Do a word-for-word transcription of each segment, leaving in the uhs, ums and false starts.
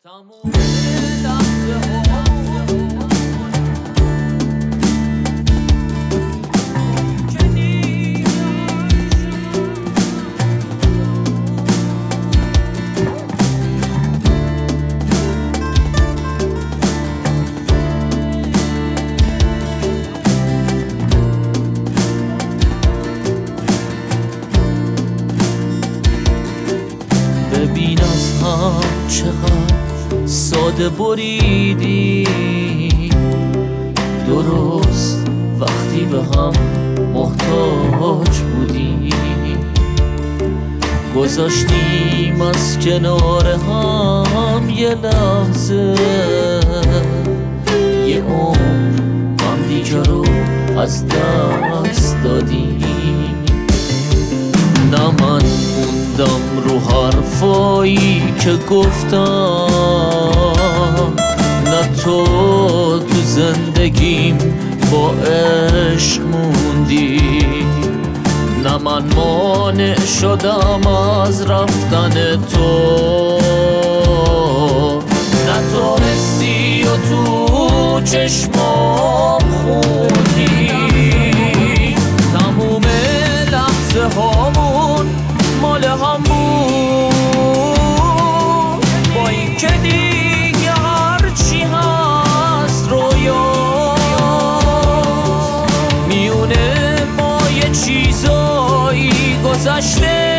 تموم لحظه ها ببین از هم چقدر ساده بریدی، درست وقتی به هم محتاج بودی. گذاشتیم از کنار هم یه لحظه، یه عمر هم دیگه رو از دست دادیم. نه من موندم رو حرفایی که گفتم، نه تو تو زندگیم با عشق موندی. نه من مانع شدم از رفتن تو، نه تو حسی و تو چشمام خوندی. تموم لحظه هامون مال هم بود، با این که دیگه هرچی هست رویاست. میونه ما یه چیزایی گذشته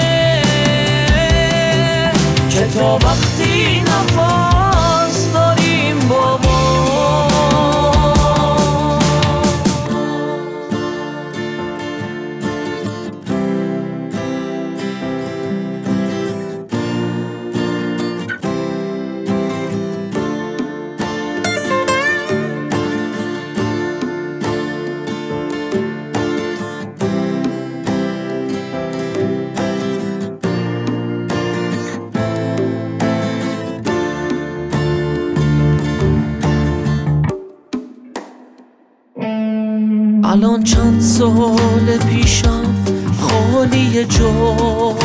که تا وقتی نفس داریم با ما. الان چند سال پیشم خالی جا،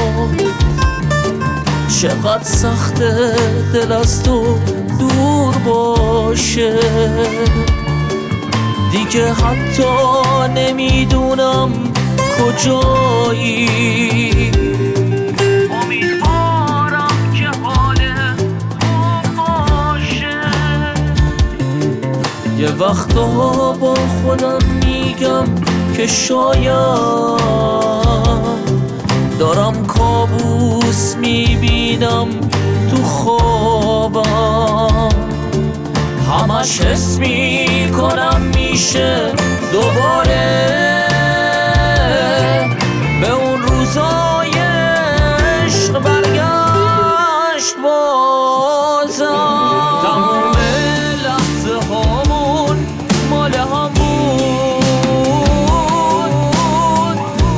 چقدر سخته دل از تو دور باشه. دیگه حتی نمیدونم کجایی. امیدوارم که حالت خوب باشه. یه وقتا با خودم میگم که شاید دارم کابوس میبینم تو خوابم. همش حس میکنم میشه دوباره به اون روزای عشق برگشت بازم. تموم لحظه هامون مال هم بود،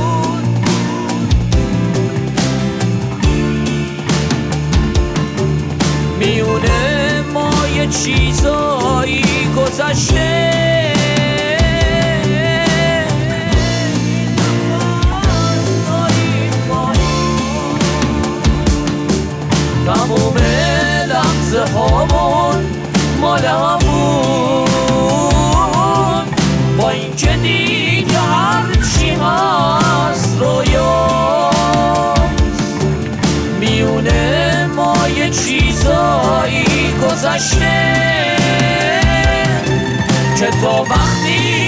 میونه ما یه چیزایی گذشته تموم لحظه هامون مال هم بود، با این که دیگه هرچی هست رویاست. میونه ما یه چیزایی گذشته که تا وقتی